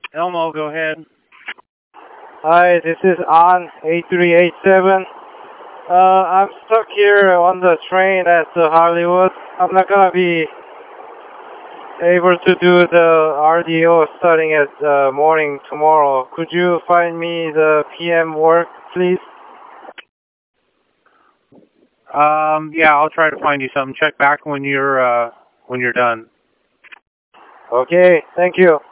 Elmo, go ahead. Hi, this is on 8387. I'm stuck here on the train at Hollywood. I'm not gonna be able to do the RDO starting at morning tomorrow. Could you find me the PM work, please? Yeah, I'll try to find you something. Check back when you're done. Okay, thank you.